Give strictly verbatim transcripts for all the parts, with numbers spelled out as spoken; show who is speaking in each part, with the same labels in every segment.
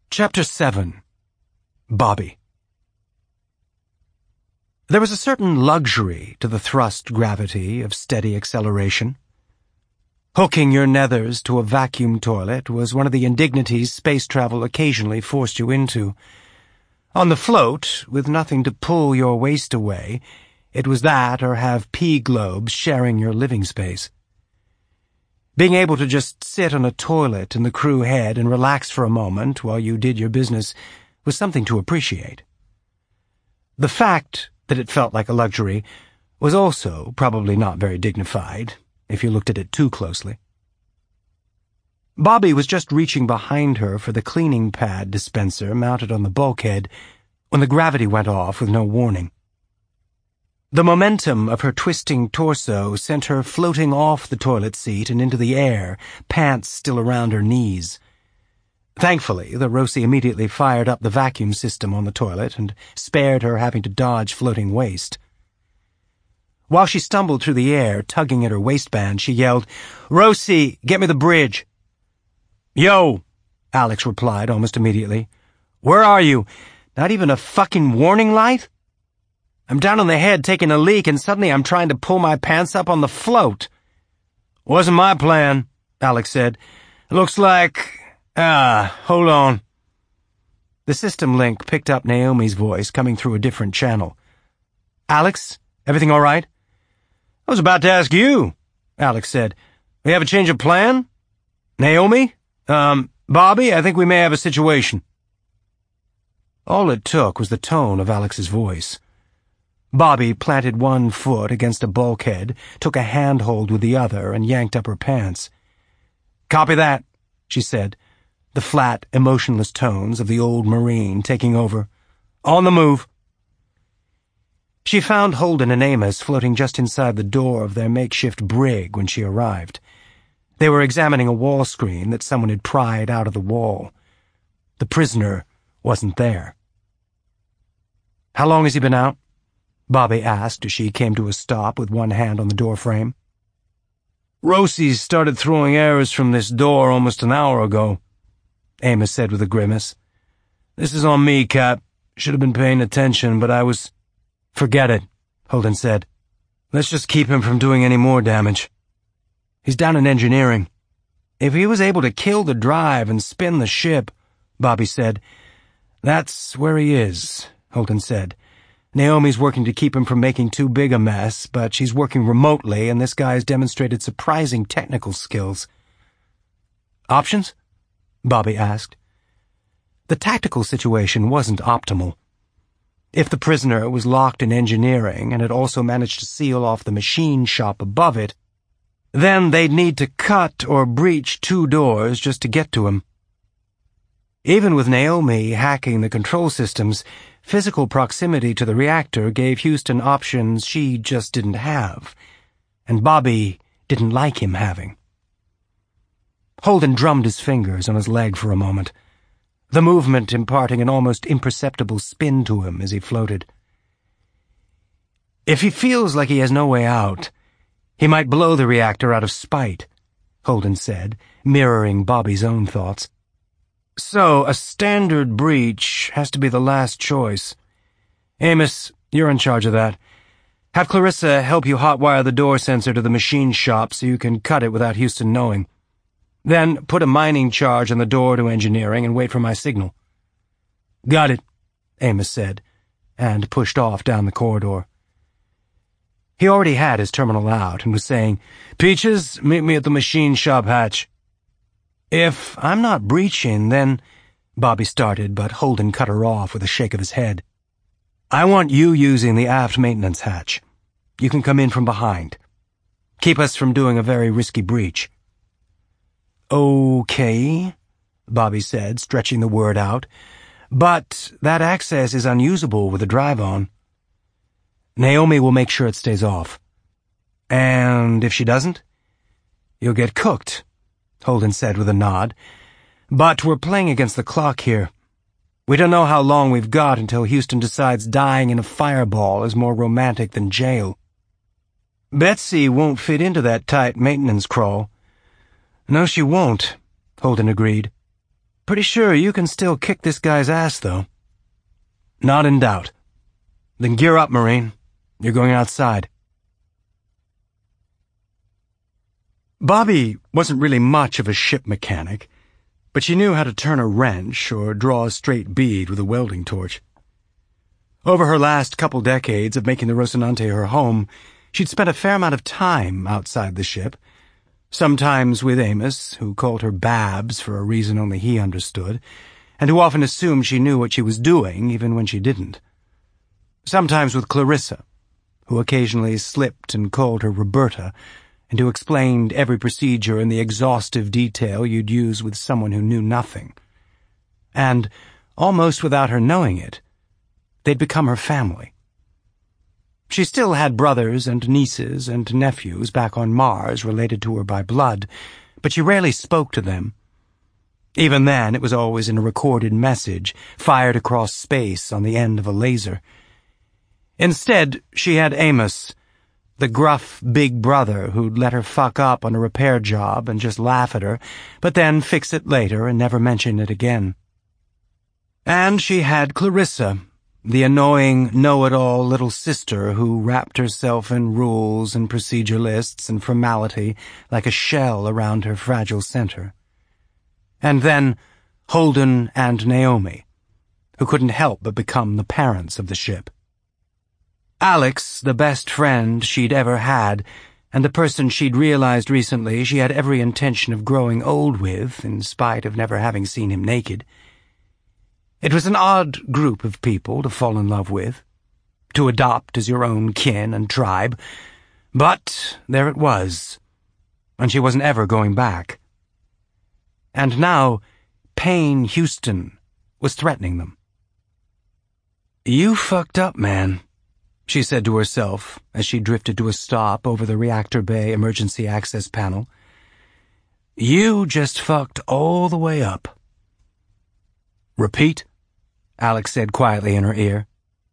Speaker 1: Chapter seven. Bobby. There was a certain luxury to the thrust gravity of steady acceleration. Hooking your nethers to a vacuum toilet was one of the indignities space travel occasionally forced you into. On the float, with nothing to pull your waist away, it was that or have pea globes sharing your living space. Being able to just sit on a toilet in the crew head and relax for a moment while you did your business was something to appreciate. The fact that it felt like a luxury was also probably not very dignified, if you looked at it too closely. Bobby was just reaching behind her for the cleaning pad dispenser mounted on the bulkhead when the gravity went off with no warning. The momentum of her twisting torso sent her floating off the toilet seat and into the air, pants still around her knees. Thankfully, the Rosie immediately fired up the vacuum system on the toilet and spared her having to dodge floating waste. While she stumbled through the air, tugging at her waistband, she yelled, "Rosie, get me the bridge." "Yo," Alex replied almost immediately. "Where are you? Not even a fucking warning light? I'm down on the head taking a leak, and suddenly I'm trying to pull my pants up on the float." "Wasn't my plan," Alex said. "It looks like... Ah, hold on." The system link picked up Naomi's voice coming through a different channel. "Alex, everything all right?" "I was about to ask you," Alex said. "We have a change of plan? Naomi? Um, Bobby, I think we may have a situation." All it took was the tone of Alex's voice. Bobby planted one foot against a bulkhead, took a handhold with the other, and yanked up her pants. "Copy that," she said, the flat, emotionless tones of the old Marine taking over. "On the move." She found Holden and Amos floating just inside the door of their makeshift brig when she arrived. They were examining a wall screen that someone had pried out of the wall. The prisoner wasn't there. "How long has he been out?" Bobby asked as she came to a stop with one hand on the doorframe. "Rosie started throwing arrows from this door almost an hour ago," Amos said with a grimace. "This is on me, Cap. Should have been paying attention, but I was—" "Forget it," Holden said. "Let's just keep him from doing any more damage. He's down in engineering. If he was able to kill the drive and spin the ship," Bobby said. "That's where he is," Holden said. "Naomi's working to keep him from making too big a mess, but she's working remotely, and this guy's demonstrated surprising technical skills." "Options?" Bobby asked. The tactical situation wasn't optimal. If the prisoner was locked in engineering and had also managed to seal off the machine shop above it, then they'd need to cut or breach two doors just to get to him. Even with Naomi hacking the control systems, physical proximity to the reactor gave Houston options she just didn't have, and Bobby didn't like him having. Holden drummed his fingers on his leg for a moment, the movement imparting an almost imperceptible spin to him as he floated. "If he feels like he has no way out, he might blow the reactor out of spite," Holden said, mirroring Bobby's own thoughts. "So, a standard breach has to be the last choice. Amos, you're in charge of that. Have Clarissa help you hotwire the door sensor to the machine shop so you can cut it without Houston knowing. Then put a mining charge on the door to engineering and wait for my signal." "Got it," Amos said, and pushed off down the corridor. He already had his terminal out and was saying, "Peaches, meet me at the machine shop hatch." "If I'm not breaching, then—" Bobby started, but Holden cut her off with a shake of his head. "I want you using the aft maintenance hatch. You can come in from behind. Keep us from doing a very risky breach." "Okay," Bobby said, stretching the word out. "But that access is unusable with the drive on." "Naomi will make sure it stays off." "And if she doesn't?" "You'll get cooked," Holden said with a nod. "But we're playing against the clock here. We don't know how long we've got until Houston decides dying in a fireball is more romantic than jail." "Betsy won't fit into that tight maintenance crawl." "No, she won't," Holden agreed. Pretty sure you can still kick this guy's ass, though. Not in doubt. Then gear up, Marine. You're going outside. Bobby wasn't really much of a ship mechanic, but she knew how to turn a wrench or draw a straight bead with a welding torch. Over her last couple decades of making the Rocinante her home, she'd spent a fair amount of time outside the ship, sometimes with Amos, who called her Babs for a reason only he understood, and who often assumed she knew what she was doing even when she didn't. Sometimes with Clarissa, who occasionally slipped and called her Roberta, and who explained every procedure in the exhaustive detail you'd use with someone who knew nothing. And, almost without her knowing it, they'd become her family. She still had brothers and nieces and nephews back on Mars related to her by blood, but she rarely spoke to them. Even then, it was always in a recorded message, fired across space on the end of a laser. Instead, she had Amos, the gruff big brother who'd let her fuck up on a repair job and just laugh at her, but then fix it later and never mention it again. And she had Clarissa, the annoying, know-it-all little sister who wrapped herself in rules and procedure lists and formality like a shell around her fragile center. And then Holden and Naomi, who couldn't help but become the parents of the ship. Alex, the best friend she'd ever had, and the person she'd realized recently she had every intention of growing old with, in spite of never having seen him naked. It was an odd group of people to fall in love with, to adopt as your own kin and tribe, but there it was, and she wasn't ever going back. And now, Payne Houston was threatening them. "You fucked up, man," she said to herself as she drifted to a stop over the reactor bay emergency access panel. "You just fucked all the way up." "Repeat," Alex said quietly in her ear.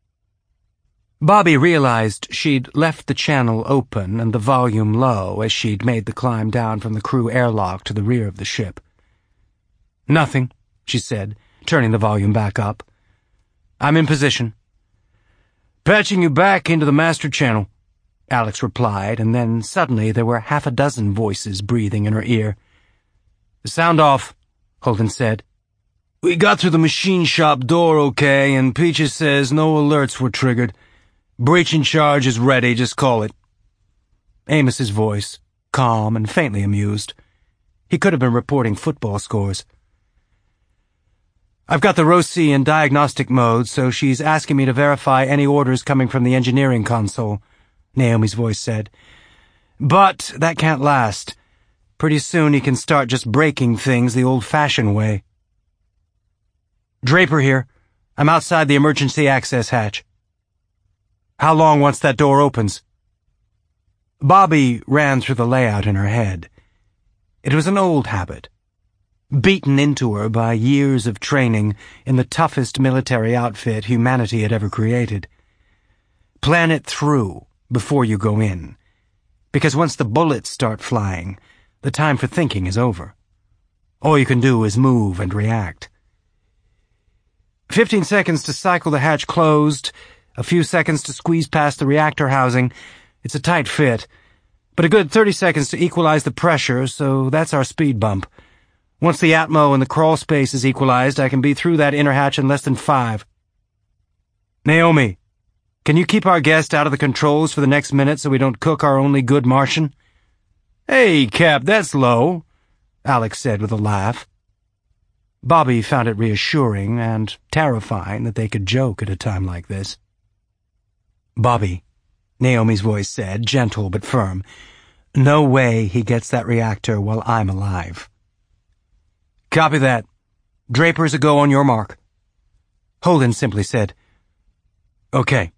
Speaker 1: Bobby realized she'd left the channel open and the volume low as she'd made the climb down from the crew airlock to the rear of the ship. "Nothing," she said, turning the volume back up. "I'm in position." "Patching you back into the master channel," Alex replied, and then suddenly there were half a dozen voices breathing in her ear. "Sound off," Holden said. "We got through the machine shop door okay, and Peaches says no alerts were triggered. Breaching charge is ready, just call it." Amos's voice, calm and faintly amused. He could have been reporting football scores. "I've got the Roci in diagnostic mode, so she's asking me to verify any orders coming from the engineering console," Naomi's voice said. "But that can't last. Pretty soon he can start just breaking things the old-fashioned way." "Draper here. I'm outside the emergency access hatch." "How long once that door opens?" Bobby ran through the layout in her head. It was an old habit, beaten into her by years of training in the toughest military outfit humanity had ever created. Plan it through before you go in, because once the bullets start flying, the time for thinking is over. All you can do is move and react. Fifteen seconds to cycle the hatch closed, a few seconds to squeeze past the reactor housing. It's a tight fit, but a good thirty seconds to equalize the pressure, so that's our speed bump. Once the atmo and the crawl space is equalized, I can be through that inner hatch in less than five. "Naomi, can you keep our guest out of the controls for the next minute so we don't cook our only good Martian?" "Hey, Cap, that's low," Alex said with a laugh. Bobby found it reassuring and terrifying that they could joke at a time like this. "Bobby," Naomi's voice said, gentle but firm, "no way he gets that reactor while I'm alive." "Copy that. Draper's a go on your mark." Holden simply said, "Okay."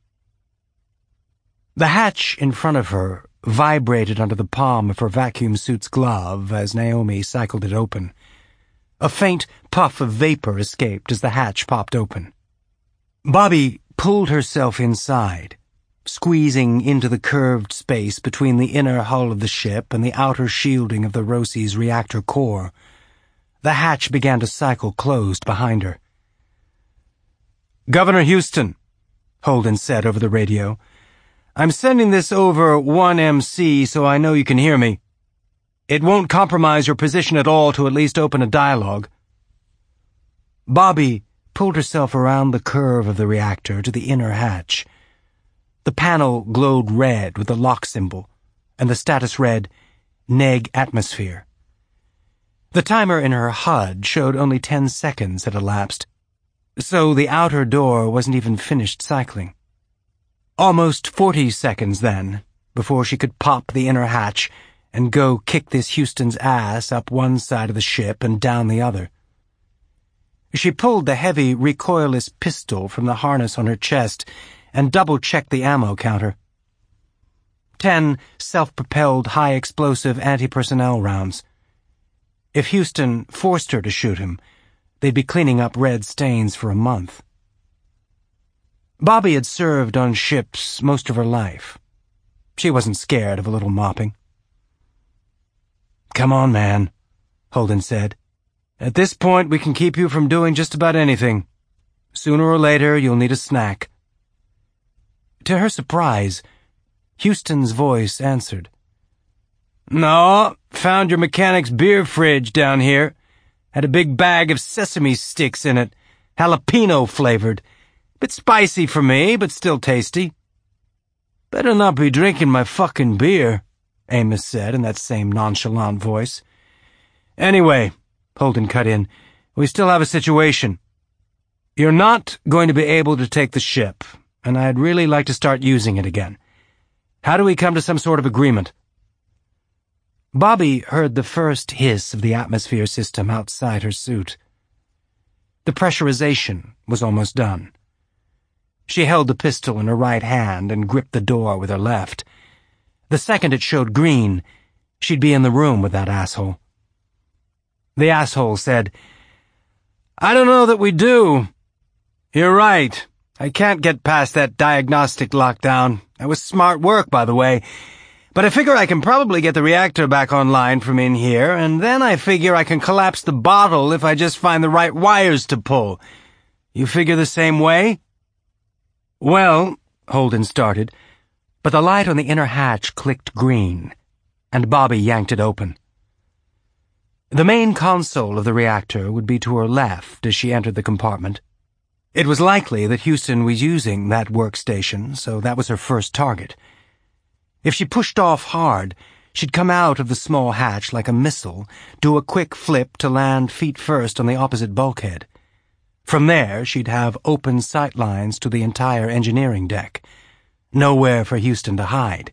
Speaker 1: The hatch in front of her vibrated under the palm of her vacuum suit's glove as Naomi cycled it open. A faint puff of vapor escaped as the hatch popped open. Bobby pulled herself inside, squeezing into the curved space between the inner hull of the ship and the outer shielding of the Roci's reactor core. The hatch began to cycle closed behind her. "Governor Houston," Holden said over the radio, "I'm sending this over one M C so I know you can hear me. It won't compromise your position at all to at least open a dialogue." Bobby pulled herself around the curve of the reactor to the inner hatch. The panel glowed red with the lock symbol, and the status read, "Neg atmosphere." The timer in her H U D showed only ten seconds had elapsed, so the outer door wasn't even finished cycling. Almost forty seconds, then, before she could pop the inner hatch and go kick this Houston's ass up one side of the ship and down the other. She pulled the heavy, recoilless pistol from the harness on her chest and double-checked the ammo counter. Ten self-propelled, high-explosive anti-personnel rounds. If Houston forced her to shoot him, they'd be cleaning up red stains for a month. Bobby had served on ships most of her life. She wasn't scared of a little mopping. "Come on, man," Holden said. "At this point, we can keep you from doing just about anything. Sooner or later, you'll need a snack." To her surprise, Houston's voice answered. "No, found your mechanic's beer fridge down here. Had a big bag of sesame sticks in it, jalapeno flavored. Bit spicy for me, but still tasty." "Better not be drinking my fucking beer," Amos said in that same nonchalant voice. "Anyway," Holden cut in, "we still have a situation. You're not going to be able to take the ship, and I'd really like to start using it again. How do we come to some sort of agreement?" Bobby heard the first hiss of the atmosphere system outside her suit. The pressurization was almost done. She held the pistol in her right hand and gripped the door with her left. The second it showed green, she'd be in the room with that asshole. The asshole said, "I don't know that we do. You're right. I can't get past that diagnostic lockdown. That was smart work, by the way. But I figure I can probably get the reactor back online from in here, and then I figure I can collapse the bottle if I just find the right wires to pull. You figure the same way?" "Well," Holden started, but the light on the inner hatch clicked green, and Bobby yanked it open. The main console of the reactor would be to her left as she entered the compartment. It was likely that Houston was using that workstation, so that was her first target. If she pushed off hard, she'd come out of the small hatch like a missile, do a quick flip to land feet first on the opposite bulkhead. From there, she'd have open sight lines to the entire engineering deck. Nowhere for Houston to hide.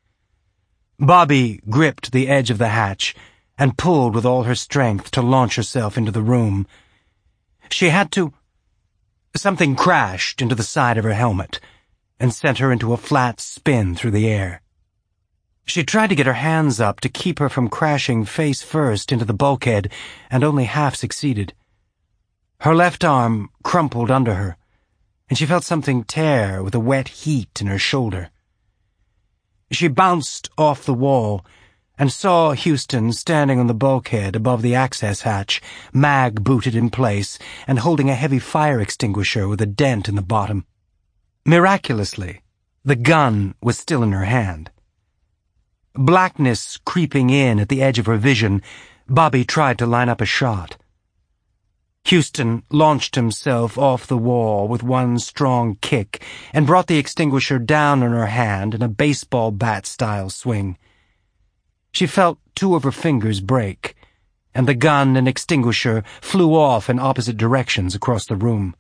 Speaker 1: Bobby gripped the edge of the hatch and pulled with all her strength to launch herself into the room. She had to... Something crashed into the side of her helmet and sent her into a flat spin through the air. She tried to get her hands up to keep her from crashing face first into the bulkhead, and only half succeeded. Her left arm crumpled under her, and she felt something tear with a wet heat in her shoulder. She bounced off the wall and saw Houston standing on the bulkhead above the access hatch, mag booted in place and holding a heavy fire extinguisher with a dent in the bottom. Miraculously, the gun was still in her hand. Blackness creeping in at the edge of her vision, Bobby tried to line up a shot. Houston launched himself off the wall with one strong kick and brought the extinguisher down on her hand in a baseball bat-style swing. She felt two of her fingers break, and the gun and extinguisher flew off in opposite directions across the room.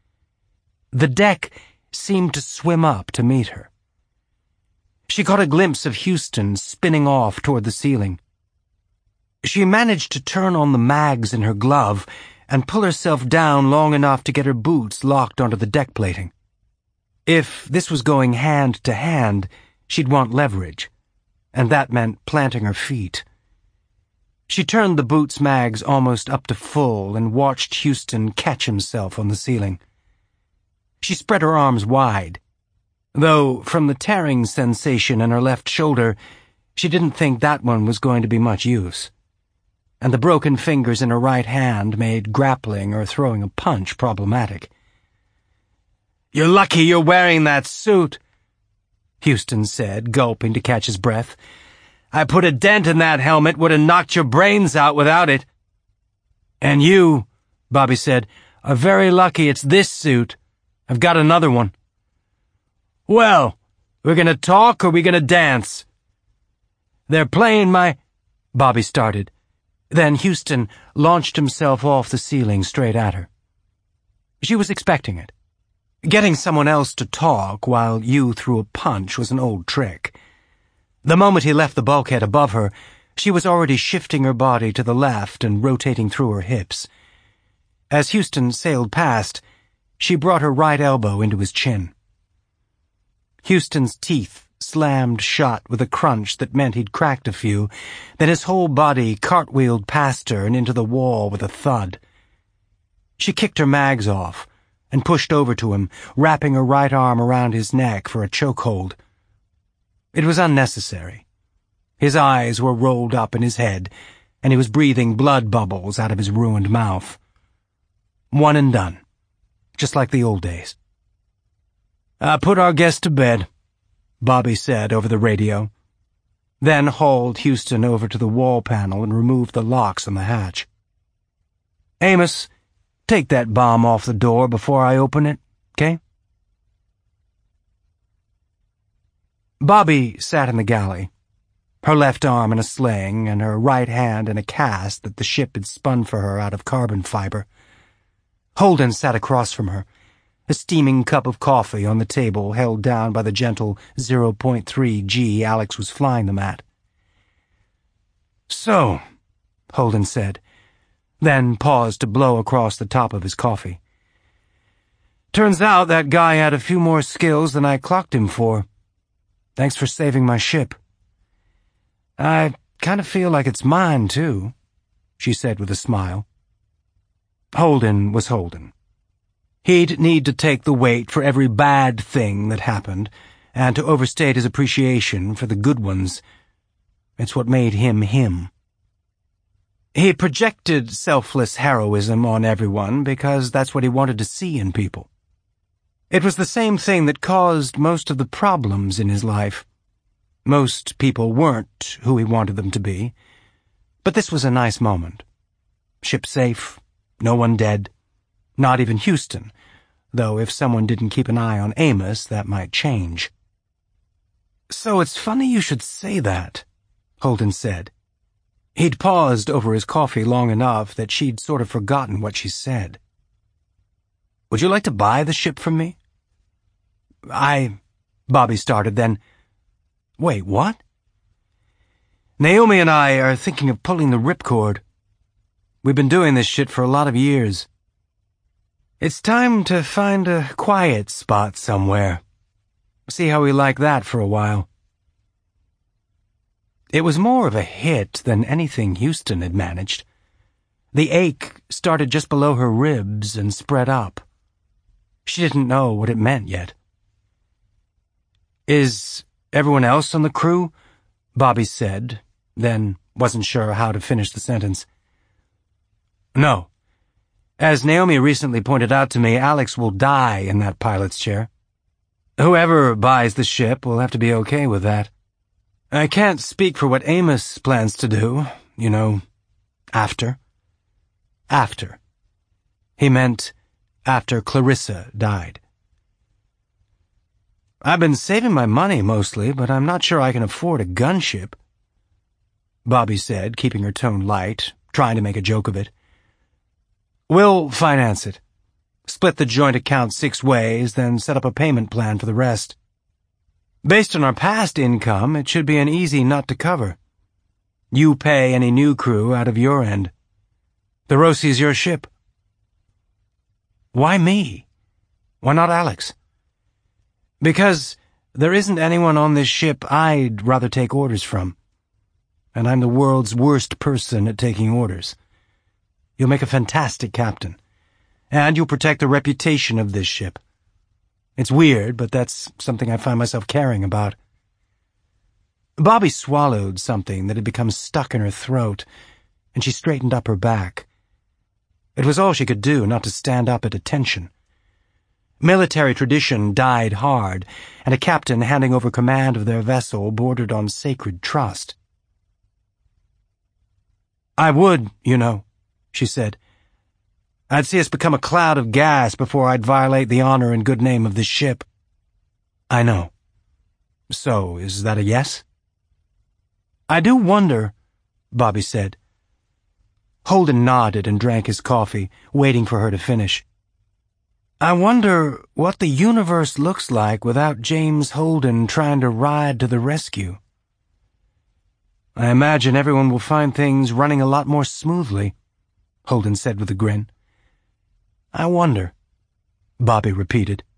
Speaker 1: The deck seemed to swim up to meet her. She caught a glimpse of Houston spinning off toward the ceiling. She managed to turn on the mags in her glove and pull herself down long enough to get her boots locked onto the deck plating. If this was going hand to hand, she'd want leverage, and that meant planting her feet. She turned the boots mags almost up to full and watched Houston catch himself on the ceiling. She spread her arms wide, though from the tearing sensation in her left shoulder, she didn't think that one was going to be much use. and the broken fingers in her right hand made grappling or throwing a punch problematic. "You're lucky you're wearing that suit," Houston said, gulping to catch his breath. "I put a dent in that helmet, would have knocked your brains out without it." "And you," Bobby said, "are very lucky it's this suit. I've got another one." "Well, we're gonna talk or we gonna dance?" "They're playing my—" Bobby started. Then Houston launched himself off the ceiling straight at her. She was expecting it. Getting someone else to talk while you threw a punch was an old trick. The moment he left the bulkhead above her, she was already shifting her body to the left and rotating through her hips. As Houston sailed past, she brought her right elbow into his chin. Houston's teeth slammed shut with a crunch that meant he'd cracked a few, then his whole body cartwheeled past her and into the wall with a thud. She kicked her mags off and pushed over to him, wrapping her right arm around his neck for a chokehold. It was unnecessary. His eyes were rolled up in his head, and he was breathing blood bubbles out of his ruined mouth. One and done, just like the old days. "I put our guest to bed," Bobby said over the radio, then hauled Houston over to the wall panel and removed the locks on the hatch. "Amos, take that bomb off the door before I open it, okay?" Bobby sat in the galley, her left arm in a sling and her right hand in a cast that the ship had spun for her out of carbon fiber. Holden sat across from her, a steaming cup of coffee on the table held down by the gentle zero point three G Alex was flying them at. "So," Holden said, then paused to blow across the top of his coffee. "Turns out that guy had a few more skills than I clocked him for. Thanks for saving my ship." "I kind of feel like it's mine, too," she said with a smile. Holden was Holden. He'd need to take the weight for every bad thing that happened, and to overstate his appreciation for the good ones. It's what made him him. He projected selfless heroism on everyone because that's what he wanted to see in people. It was the same thing that caused most of the problems in his life. Most people weren't who he wanted them to be, but this was a nice moment. Ship safe, no one dead, not even Houston, though if someone didn't keep an eye on Amos, that might change. "So it's funny you should say that," Holden said. He'd paused over his coffee long enough that she'd sort of forgotten what she said. "Would you like to buy the ship from me?" I... Bobby started, then... Wait, what? "Naomi and I are thinking of pulling the ripcord. We've been doing this shit for a lot of years. It's time to find a quiet spot somewhere. See how we like that for a while." It was more of a hit than anything Houston had managed. The ache started just below her ribs and spread up. She didn't know what it meant yet. "Is everyone else on the crew?" Bobby said, then wasn't sure how to finish the sentence. "No. As Naomi recently pointed out to me, Alex will die in that pilot's chair. Whoever buys the ship will have to be okay with that. I can't speak for what Amos plans to do, you know, after. After. He meant after Clarissa died. I've been saving my money mostly, but I'm not sure I can afford a gunship," Bobby said, keeping her tone light, trying to make a joke of it. "We'll finance it. Split the joint account six ways, then set up a payment plan for the rest. Based on our past income, it should be an easy nut to cover. You pay any new crew out of your end. The Rosie's your ship." "Why me? Why not Alex?" "Because there isn't anyone on this ship I'd rather take orders from. And I'm the world's worst person at taking orders. You'll make a fantastic captain. And you'll protect the reputation of this ship. It's weird, but that's something I find myself caring about." Bobby swallowed something that had become stuck in her throat. and she straightened up her back. It was all she could do not to stand up at attention. Military tradition died hard, and a captain handing over command of their vessel bordered on sacred trust. "I would, you know," she said. "I'd see us become a cloud of gas before I'd violate the honor and good name of this ship." "I know. So, is that a yes?" "I do wonder," Bobby said. Holden nodded and drank his coffee, waiting for her to finish. "I wonder what the universe looks like without James Holden trying to ride to the rescue. I imagine everyone will find things running a lot more smoothly," Holden said with a grin. "I wonder," Bobby repeated.